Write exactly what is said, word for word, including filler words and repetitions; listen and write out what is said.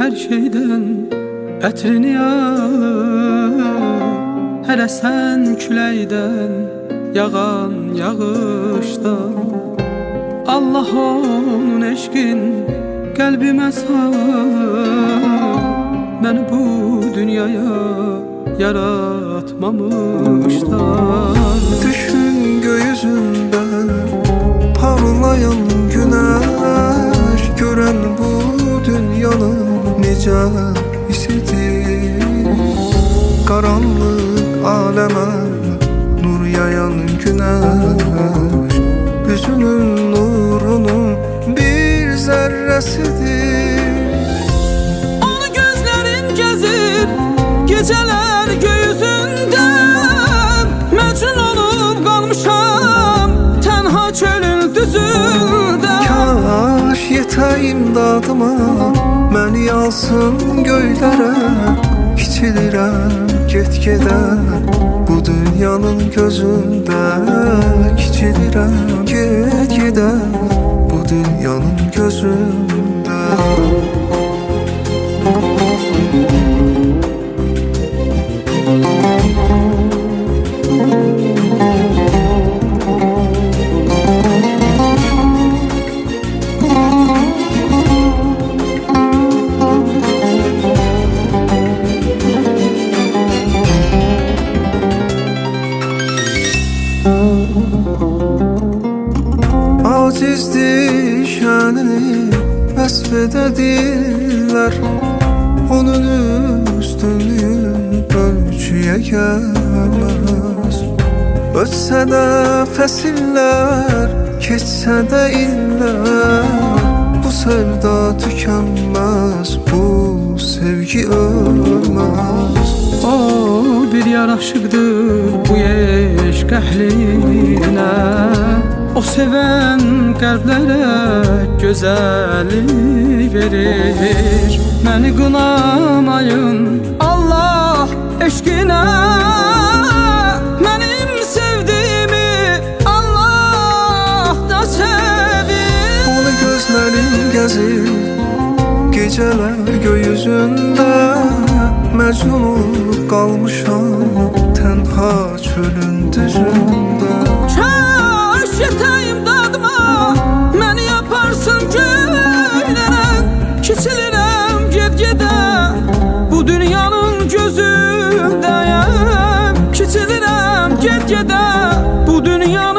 her şeyden ətrini alır. Hələ sən küləkdən, yağan yağışdan. Allah onun eşqin qəlbimə salır. Məni bu dünyaya yaratmamışlar. Düşün göğüzünden parlayan güneş, gören bu dünyanın necə isidir. Karanlık aleme nur yayan güneş, yüzünün nurunun bir zerresidir. Onu gözlerin gezir geceler göğsünde. Mecnun olup kalmışam tenha çölün düzünde. Kaş yetə imdadıma məni alsın göylərə. Kiçilirəm get-gedə bu dünyanın gözündə. Kiçilirəm get-gedə bu dünyanın gözündə. Acizdir şənini vəsf edədirlər. Onun üstünlüyü ölçüyə gəlməz. Ötsə də fəsillər, keçsə də illər, bu sevda tükənməz, bu sevgi ölməz. O bir yaraşıqdır bu eşq əhlinə. O seven kalplere güzellik verir. Məni qınamayın Allah eşqinə. Mənim sevdiğimi Allah da sevir. Onu gözlerin gezir geceler göğüzünde. Mecnun olup kalmışam tenha çölün düzünde. Yetəyim dadıma məni yaparsın göylərən. Kiçilirəm get-gedə bu dünyanın gözündəyəm. Kiçilirəm get-gedə bu dünyanın